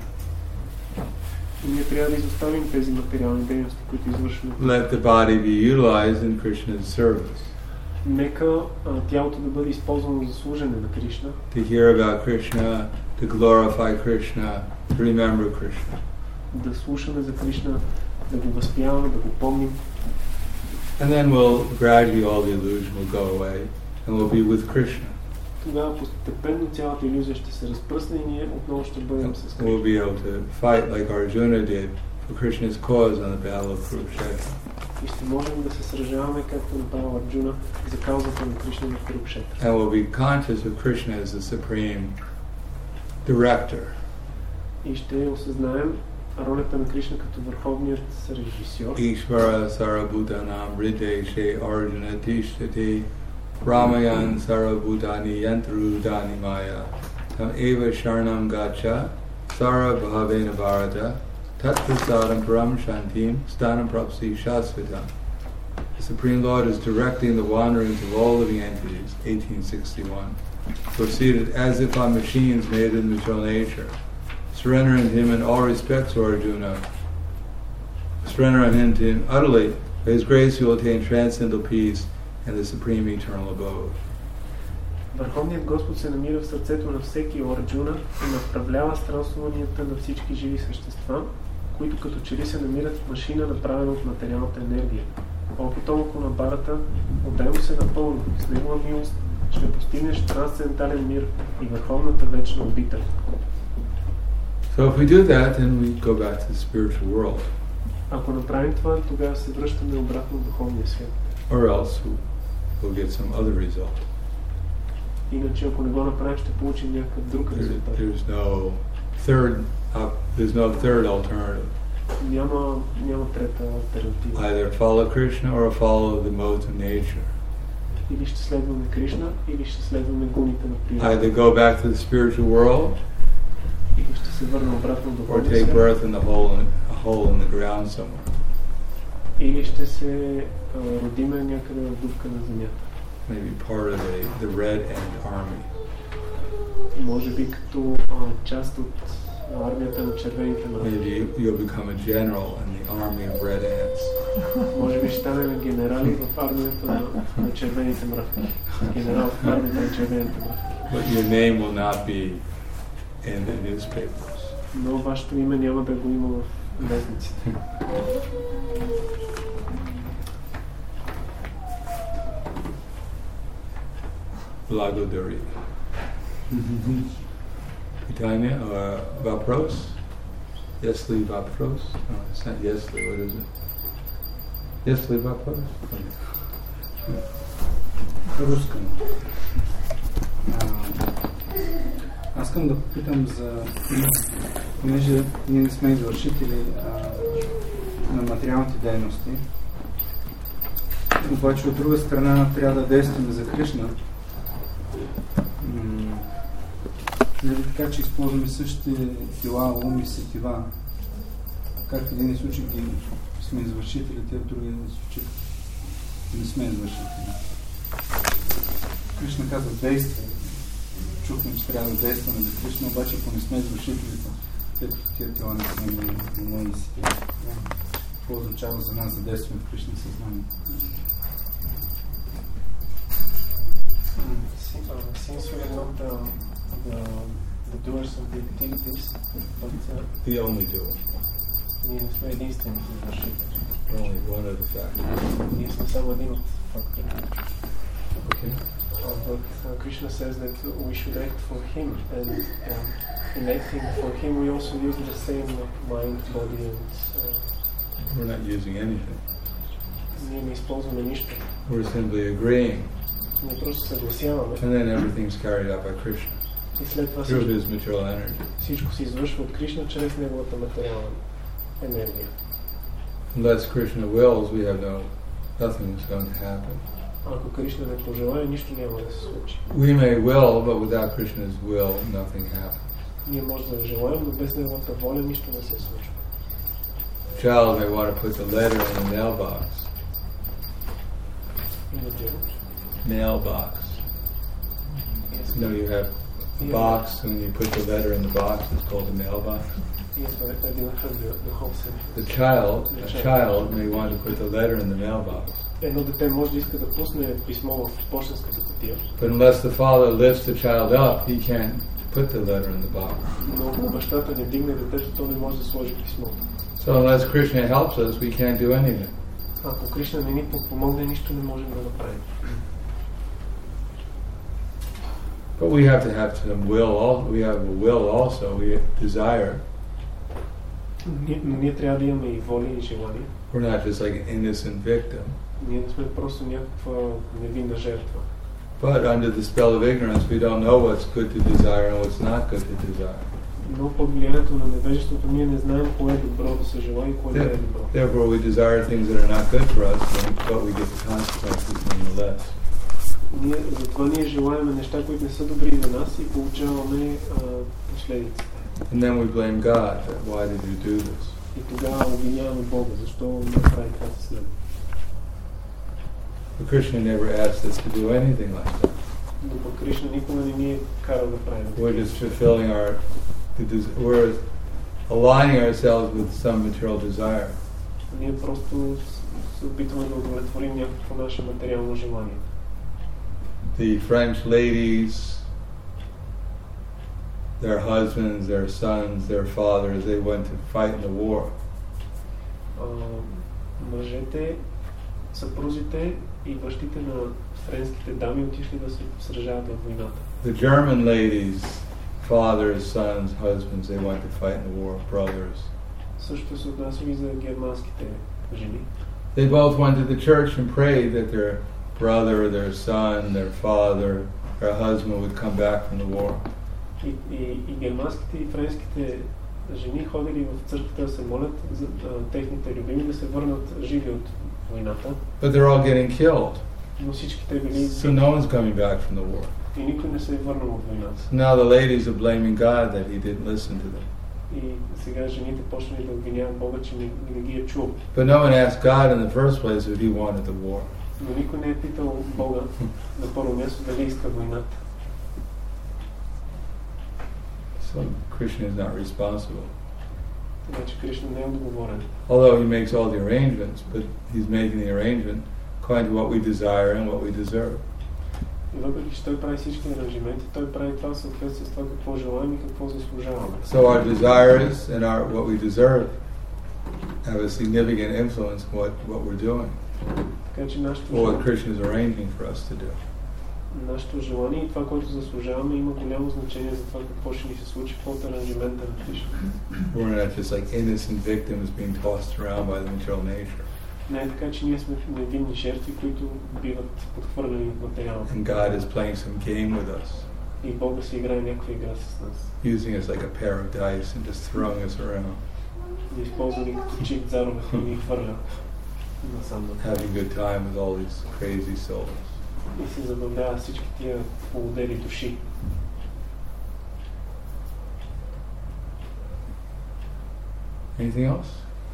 И ние трябва да изоставим тези материални дейности, които извършваме. Let the body be utilized in Krishna's service, Нека а, тялото да бъде използвано за служене на Кришна, to hear about Krishna, to glorify Krishna, to remember Krishna. да слушаме за Кришна, да го възпяваме, да го помним. And then we'll gradually all the illusion will go away and we'll be with Krishna. Тогава постепенно цялата илюзия ще се разпръсне и ние отново ще бъдем с We'll Кришна. be able to fight like Arjuna did for Krishna's cause on the battle of Kurukshetra. И ще можем да се сражаваме, както направил Арджуна, за каузата на Кришна на Курукшетра. And we'll be conscious of Krishna as the supreme director. И ще осъзнаем ролята на Кришна като върховният режисьор. Ishvara Sarabhutanam Rideshe Arjuna Tishtati Ramayan Sarabhutani Yantrudani Maya Tam Eva Sharnam Gacha Sarabhavena Bharata Tatprasadam Param Shantim Stanam Prapsi Shasvatam. The Supreme Lord is directing the wanderings of all living entities, eighteen sixty-one, proceeded as if on machines made in material nature. Surrender unto him in all respects, O Arjuna. Surrender unto him utterly. By his grace you will attain transcendental peace and the supreme eternal abode. Върховният Господ се намира в сърцето на всеки Арджуна и направлява странствуванията на всички живи същества, които като че ли се намират в машина, направена от материалната енергия. О потомък на Барата, отдай му се напълно, с негова милост ще постигнеш трансцендентален мир и върховната вечна обител. So if we do that, then we go back to the spiritual world, Ако направим това, тогава се връщаме обратно в духовния свят. or else we'll get some other result. Иначе, ако не го направим, ще получим някакъв друг There- резултат. There's no third, uh, there's no third alternative. Няма, няма трета алтернатива. Either follow Krishna or follow the modes of nature. Или ще следваме Кришна, или ще следваме гуните на природата. Either go back to the spiritual world Или ще се върнем обратно в or духовния take свят. birth in the hole in, a hole in the ground somewhere. Или ще се а, родиме някъде в дупка на земята. Maybe part of the, the Red End Army. Може би като а, част от армията на червените мравки. Maybe you'll become a general in the army of red ants. Може би ще станем генерали в армията на, на червените мравки. Генерал в армията на червените мравки. But your name will not be in the newspapers. Но вашето име няма да го има в вестниците. Благодари. Питание, uh, вопрос? Если вопрос? No, it's not если, what is it? Если вопрос? По-русскому. А, Аз искам да попитам за, понеже ние не сме извършители а, на материалните дейности, обаче от друга страна трябва да действаме за Кришна. М- нали така, че използваме същите тела, ум и сетива. Как в един случай ги сме извършители, те в другия случай не сме извършители. Кришна казва действай. Чухме, че трябва да действаме за Кришна, обаче ако не сме извършителите, тъй като тия тела не сме ума и сетива. Какво означава за нас да действаме в Кришна съзнание? Since we are not the, the, the doers of the activities, but uh, The only doer. ние не сме единствените извършители. Only one of the factors. Ние сме само един от факторите. Okay. Uh, but uh, Krishna says that we should act for him, and uh, in acting for him we also use the same mind, body and... Uh, We're not using anything. ние не използваме нищо. We're simply agreeing. Ние просто съгласяваме. And then everything's carried out by Krishna. И след това Through всичко, his material energy. всичко се извършва от Кришна чрез неговата материална енергия. Unless Krishna wills, we have no, nothing is going to happen. Ако Кришна не пожелае, нищо няма да се случи. We may will, but without Krishna's will, nothing happens. Ние може да желаем, но без неговата воля нищо не се случва. A child may want to put the letter in the mailbox. In the jail. Mailbox. Yes. You know, you have a box, and when you put the letter in the box, it's called the mailbox. Yes, but I didn't have the, the whole sentence. The child, a child may want to put the letter in the mailbox. Едно дете може да иска да пусне писмо в почтенската кутия. But unless the father lifts the child up, he can't put the letter in the box. Но ако бащата не дигне детето, то не може да сложи писмото. So unless Krishna helps us, we can't do anything. Ако Кришна не ни помогне, нищо не можем да направим. But we have to have some will. Also, we have a will also. We desire. Но ние трябва да имаме и воля и желание. We're not just like an innocent victim. Ние не сме просто някаква невинна жертва. But under the spell of ignorance, we don't know what's good to desire and what's not good to desire. Но под влиянието на невежеството ние не знаем кое е добро да се желае и кое не е добро. Therefore, we desire things that are not good for us, but we get the consequences nonetheless. Ние, затова ние желаем неща, които не са добри за нас и получаваме а, последиците. And then we blame God. That, why did you do this? И тогава обвиняваме Бога, защо не прави това с нас. But Krishna never asked us to do anything like that. Но пък Кришна никога не ни е карал да правим. We're just fulfilling our, we're aligning ourselves with some material desire. Ние просто се опитваме да удовлетворим някакво наше материално желание. The French ladies, their husbands, their sons, their fathers, they went to fight in the war. А, мъжете, съпрузите и бащите на френските дами отишли да се сражават във войната. The German ladies, fathers, sons, husbands, they went to fight in the war, brothers. Също се отнася и за германските жени. They both went to the church and prayed that their brother, their son, their father, their husband would come back from the war. И, и, и германските и френските жени ходили в църквата да се молят за а, техните любими да се върнат живи от войната. But they're all getting killed. Но всички те били So no one's coming back from the war. и никой не се е върнал от войната. So now the ladies are blaming God that he didn't listen to them. И сега жените почнали да обвиняват Бога, че не, не ги е чул. But no one asked God in the first place if he wanted the war. Но никой не е питал Бога на първо място дали иска войната. So Krishna is not responsible. Значи Кришна не е отговорен. Although he makes all the arrangements, but he's making the arrangement according to what we desire and what we deserve. И въпреки че той прави всички аранжименти, той прави това в съответствие с това какво желаем и какво заслужаваме. So our desires and our what we deserve have a significant influence on what, what we're doing, Така че нашето or what желание, Krishna is arranging for us to do. нашето желание и това, което заслужаваме, има голямо значение за това какво ще ни се случи под аранжимента на Кришна. We're not just like innocent victims being tossed around by the material nature. Не е така, че ние сме невинни жертви, които биват подхвърлени в материалната. And God is playing some game with us. И Бога си играе някаква игра с нас. Using us like a pair of dice and just throwing us around. Да използва ни като чип зарове и ни хвърля насам. Having a good time with all these crazy souls. И се забавлява всички тия полудели души. Anything else?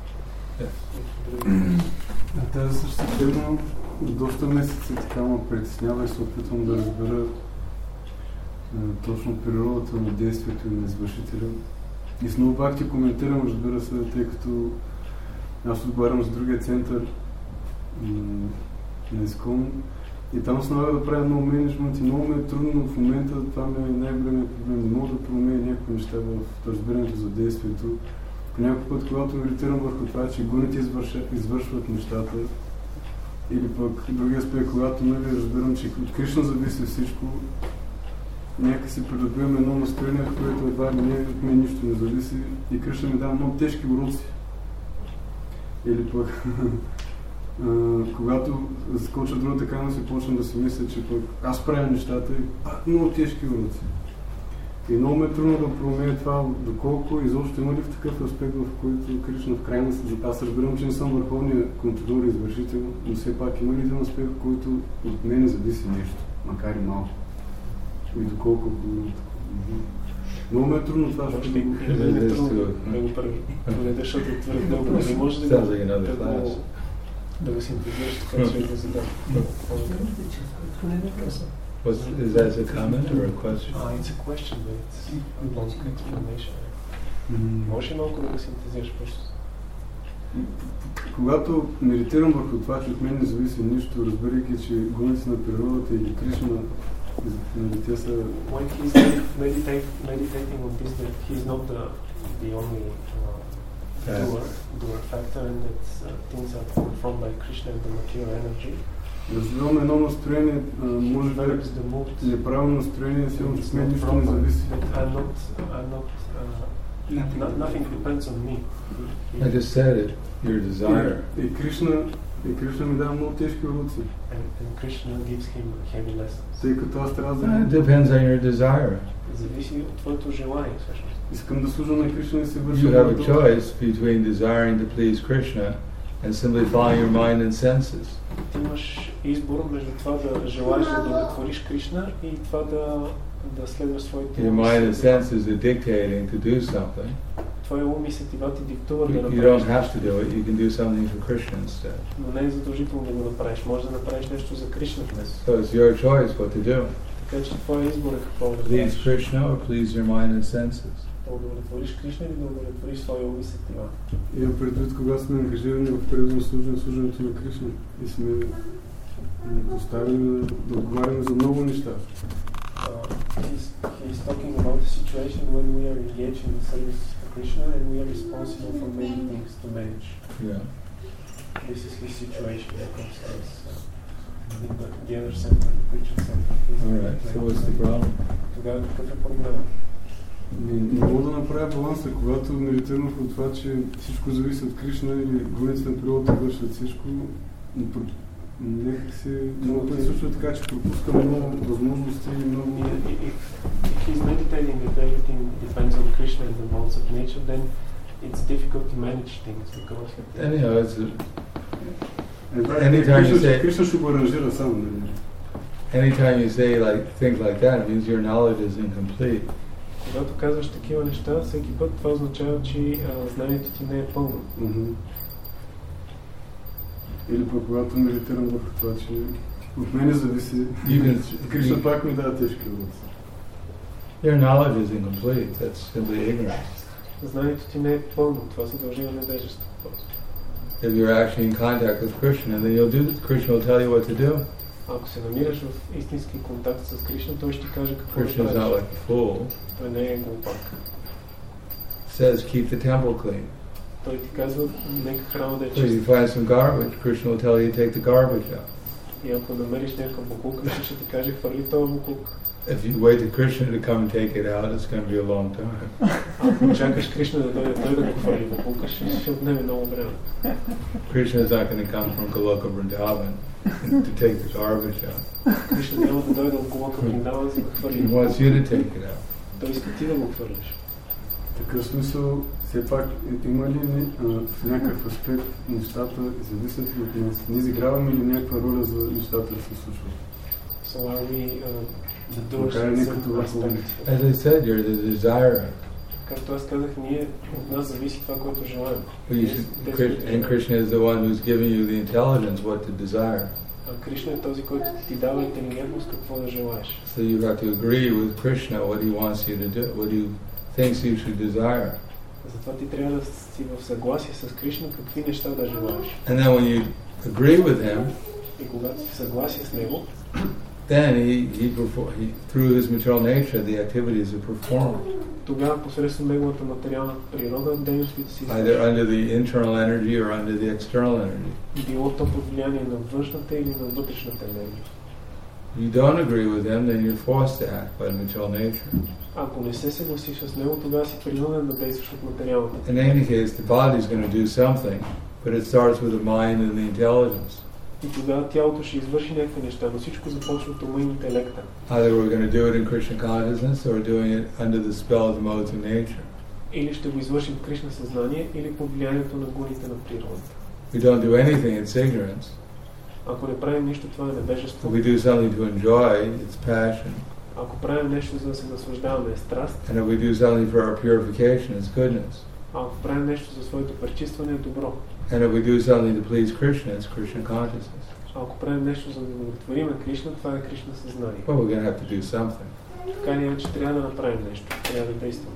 Yeah. А тази същата тема доста месеци така ме притеснява и се опитвам да разбера е, точно природата на действието на извършителя. И с много пак ти коментирам, разбира се, тъй като аз отговарям за другия център м- на ИСКОН и там се налага да правя много менеджмент и много ме е трудно в момента, това ми е най-големият проблем. Не мога да променя някакви неща в разбирането за действието. По някой път, когато медитирам върху това, че гуните извършват, извършват нещата, или пък другия аспект, когато нали, разбирам, че от Кришна зависи всичко, някакси придобивам едно настроение, в което едва ли не от мен нищо не зависи и Кришна ми дава много тежки уроци. Или пък, когато скоча другата крайност и почвам да си мисля, че пък аз правя нещата и пак много тежки уроци. И много ме е трудно да променя това, доколко изобщо има ли в такъв аспект, в който Кришна в крайна сметка. Аз разбирам, че не съм върховният контролер и извършител, но все пак има ли един аспект, в който от мене зависи нещо, макар и малко. И доколко го... Много ме е трудно това, защото ще го е трудно да го проведеш, защото е твърде много. Не може да го да го синтезираш, така че да задам. Was, is that a comment or a question? Ah, it's a question, but it's a long explanation. Може малко да го синтезираш просто. Когато медитирам върху това, че от мен не зависи нищо, разбирайки, че гуните на природата или Кришна, нали, те са... When he's meditate, meditating on this, that he's not the, the only uh, doer, doer factor, and that uh, things are formed by Krishna and the material energy. Развивам едно настроение, може да е неправилно настроение, силно, че с мен нищо не зависи. Nothing depends on me. I just said it, your desire. И Кришна, и Кришна ми дава много тежки уроци. And Krishna gives him heavy lessons. Тъй като аз трябва да... It depends on your desire. Зависи от твоето желание, всъщност. Искам да служа на Кришна и се върши. You have a choice between desiring to please Krishna and simply following your mind and senses. Ти имаш избор между това да желаеш да удовлетвориш Кришна и това да, да следваш своите... Your mind and senses are dictating to do something. Твоя ум и сетива ти диктува да направиш. You don't have to do it, you can do something for Krishna instead. Но не е задължително да го направиш, може да направиш нещо за Кришна вместо. So it's your choice what to do. Така че твоя избор е какво да Please правиш. Krishna or please your mind and senses. Да удовлетвориш Кришна или да удовлетвориш своя ум и сетива. Имам предвид, кога сме ангажирани в предно служение, служението на Кришна и сме поставени да отговаряме за много неща. Uh, he's, he's talking about the situation when we are engaged in the service of Krishna and we are responsible for many things to manage. Yeah. This is his situation because he's uh, in the, the other center, the preacher center. Alright, so what's the problem? Тогава какъв е проблемът? Не, не мога да направя баланса, когато медитирам от това, че всичко зависи от Кришна или гуните на природата вършат всичко. Нека си много пъти случва така, че пропускам много възможности и много... If, if he's meditating that everything depends on Krishna and the laws of nature, then it's difficult to manage things because... Anyhow, it's a, Anytime you say... Krishna ще го аранжира само, нали? Anytime you say like think like that, it means your knowledge is incomplete. Когато казваш такива неща, всеки път това означава, че а, знанието ти не е пълно. Mm-hmm. Или пък когато медитирам върху това, че от мене зависи, Кришна пак ми дава тежки уроци. Your knowledge is incomplete. That's simply ignorance. Знанието ти не е пълно. Това се дължи на невежество. If you're actually in contact with Krishna, then you'll do. Krishna will tell you what to do. Ако се намираш в истински контакт с Кришна, той ще каже какво Krishna is not like a fool. Той не е глупак. Says keep the temple clean. Той ти казва, нека храма да е So чист. you find some garbage, Krishna will tell you to take the garbage out. И ако намериш някакъв буклук, Кришна ще ти каже, хвърли този буклук. If you wait for Krishna to come and take it out, it's going to be a long time. Ако чакаш Кришна да дойде, той да го хвърли буклука, ще, ще отнеме много време. Krishna is not going to come from Goloka Vrindavan to take the garbage out. Кришна няма да дойде около Вриндаван, за да хвърли. He wants you to take it out. Той иска ти да го хвърлиш. Такъв смисъл, все пак има ли а, в някакъв аспект нещата зависят ли от нас? Ние изиграваме ли някаква роля за нещата да се случват? So are we uh, the doers Макар и in не some като върховни. aspect? As I said, you're the desirer. Както аз казах, ние от нас зависи това, което желаем. Well, you should, and Krishna is the one who's giving you the intelligence what to desire. А Кришна е този, който ти дава интелигентност какво да желаеш. So you have to agree with Krishna what he wants you to do, what he thinks you should desire. Затова ти трябва да си в съгласие с Кришна какви неща да желаеш. And then when you agree with him, И когато си в съгласие с него, then he, he, perfor- he through his material nature, the activities are performed. тогава посредством неговата материална природа дейностите си Either under the internal energy or under the external energy. било то под влияние на външната или на вътрешната енергия. You don't agree with him, then you're forced to act by material nature. Ако не се съгласиш с него, тогава си принуден да действаш от материалната. In any case, the body is going to do something, but it starts with the mind and the intelligence. И тогава тялото ще извърши някакви неща, но всичко започва от ума и интелекта. Either we're going to do it in Krishna consciousness or doing it under the spell of the modes of nature. Или ще го извършим в Кришна съзнание, или под влиянието на гуните на природата. We don't do anything, it's ignorance. Ако не правим нищо, това е невежество. If we do something to enjoy, it's passion. Ако правим нещо, за да се наслаждаваме, е страст. And if we do something for our purification, it's goodness. А ако правим нещо за своето пречистване, е добро. And if we do something to please Krishna, it's Krishna consciousness. А ако правим нещо, за да удовлетворим Кришна, това е Кришна съзнание. Well, we're going to have to do something. Така или иначе трябва да направим нещо, трябва да действаме.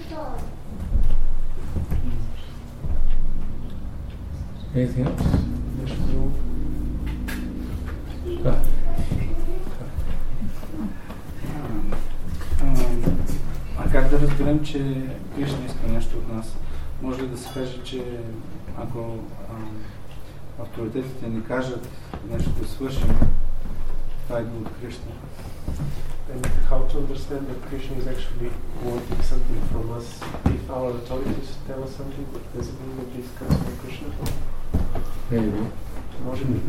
Anything else? Нещо друго. Ah. А как да разберем, че Кришна иска нещо от нас? Може ли да се каже, че ако а, авторитетите ни кажат нещо да свършим, това идва от Кришна? And how to understand that Krishna is actually wanting something from us? If our authorities tell us something, does it mean that this comes from Krishna? Maybe. Може би.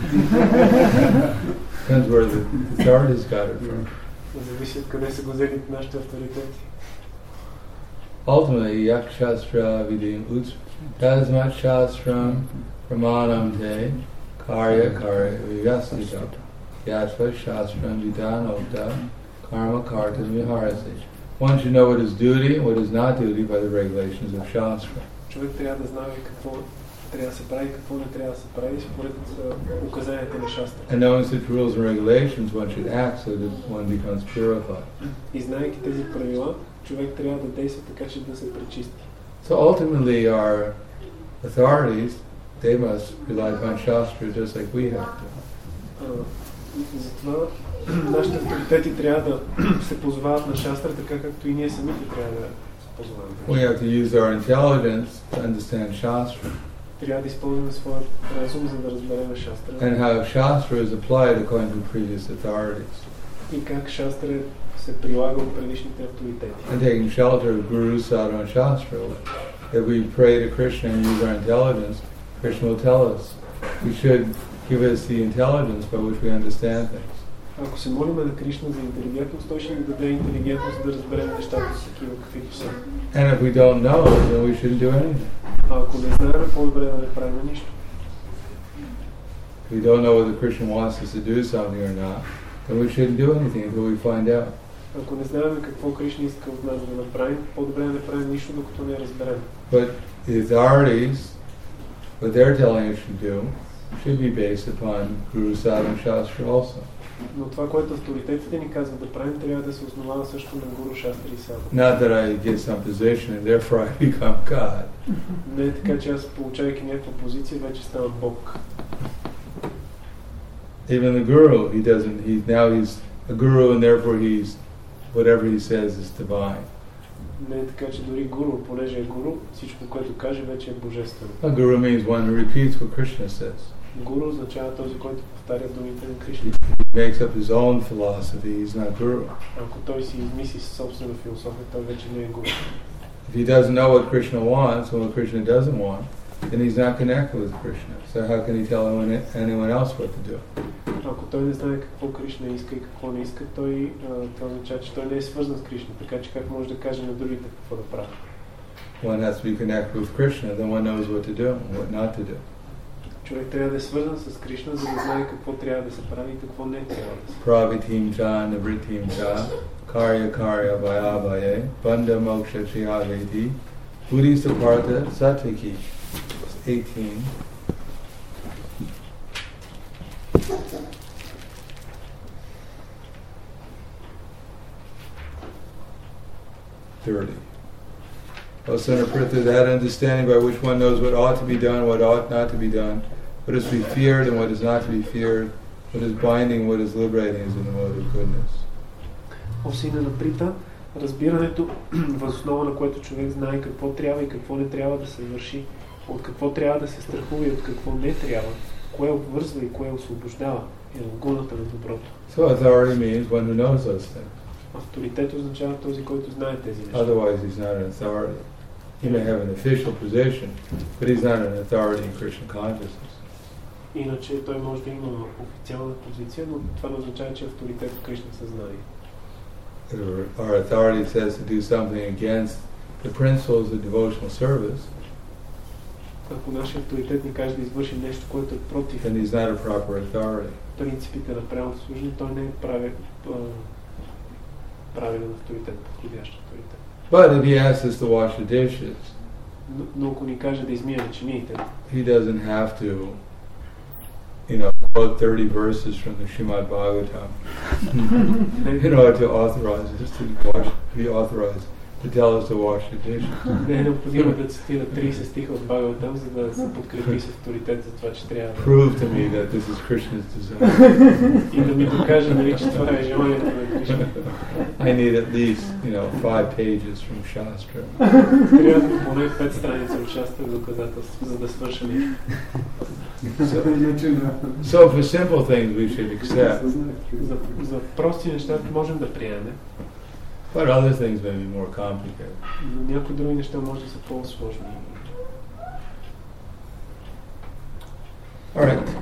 Depends where the authorities got it from. Зависи от къде са го взели нашите авторитети. Ultimately, yak shastra vidim uts tasmat shastram pramanam te karya karya vyastita yatva shastram vidanokta karma karta viharase. One should know what is duty and what is not duty by the regulations of shastra. Човек трябва да знае какво трябва да се прави, какво не трябва да се прави според указанията на шастра. And knowing such rules and regulations, one should act so that one becomes purified. И знаейки тези правила, човек трябва да действа така, че да се пречисти. So ultimately, our authorities, they must rely upon shastra just like we have to. Uh, затова нашите авторитети трябва да се позовават на шастра, така както и ние самите трябва да се позоваваме. We have to use our intelligence to understand shastra. Трябва да използваме своят разум, за да разберем шастра. And how shastra is applied according to previous authorities. И как шастра се прилага от предишните авторитети. And taking shelter of Guru, Sadhu and Shastra. If we pray to Krishna and use our intelligence, Krishna will tell us. He should give us the intelligence by which we understand things. Ако се молим на Кришна за интелигентност, той ще ни даде интелигентност да разберем нещата такива, каквито са. And if we don't know, then we shouldn't do anything. А ако не знаем, по-добре да не правим нищо. If we don't know whether Krishna wants us to do something or not, then we shouldn't do anything until we find out. Ако не знаем какво Кришна иска от нас да направим, по-добре да не правим нищо, докато не разберем. But the authorities, what they're telling us to do, should be based upon Guru, Sadhu and Shastra also. Но това, което авторитетите ни казват да правим, трябва да се основава също на Гуру, Шастра и Саду. Not that I get some position and therefore I become God. Не е така, че аз, получавайки някаква позиция, вече ставам Бог. Even the Guru, he doesn't, he now he's a Guru and therefore he's, whatever he says is divine. Не е така, че дори Гуру, понеже е Гуру, всичко, което каже, вече е божествено. A Guru means one who repeats what Krishna says. Гуру означава този, който повтаря думите на Кришна. He makes up his own philosophy, he's not Guru. Ако той си измисли собствена философия, той вече не е Гуру. If he doesn't know what Krishna wants and what Krishna doesn't want, then he's not connected with Krishna. So how can he tell anyone, anyone else what to do? Ако той не знае какво Кришна иска и какво не иска, той, това означава, че той не е свързан с Кришна, така че как може да каже на другите какво да правят? One has to be connected with Krishna, then one knows what to do and what not to do. Човек трябва да е свързан с Кришна, за да знае какво трябва да се прави и какво не трябва да се прави. Pravitim cha, navritim cha, karya karya vayavaye, bandha moksha triyaveti, buddhista partha satviki. eighteen. thirty. O son of Pritha, that understanding by which one knows what ought to be done, what ought not to be done, what is to be feared and what is not to be feared, what is binding, what is liberating, is in the mode of goodness. О сина на Прита, разбирането, въз основа на което човек знае какво трябва и какво не трябва да се върши, от какво трябва да се страхува и от какво не трябва, кое обвързва и кое освобождава, е в гуната на доброто. So authority means one who knows those things. Авторитет означава този, който знае тези неща. Otherwise he's not an authority. He may have an official position, but he's not an authority in Krishna consciousness. Иначе той може да има официална позиция, но това не означава, че е авторитет в Кришна съзнание. Our authority says to do something against the principles of devotional service, ако нашия авторитет ни каже да извърши нещо, което е против then he's not a proper authority. принципите на правилното служение, той не е правил, правилен авторитет, подходящ авторитет. But if he asks us to wash the dishes, Но, но ако ни каже да измием чиниите, he doesn't have to, you know, quote thirty verses from the Srimad Bhagavatam in order to authorize us to wash, be authorized to tell us to wash the dishes. не е необходимо да цитира трийсет стиха от Бхагаватам, за да се подкрепи с авторитет за това, че трябва да... Prove to me that this is Krishna's desire. И да ми докаже, нали, че това е желанието на Кришна. I need at least, you know, five pages from Shastra. Трябва да поне пет страници от Шастра доказателство, за да свърша нещо. So, so for simple things we should accept. За, за прости неща можем да приемем, But other things may be more complicated. но някои други неща може да са по-сложни. All right.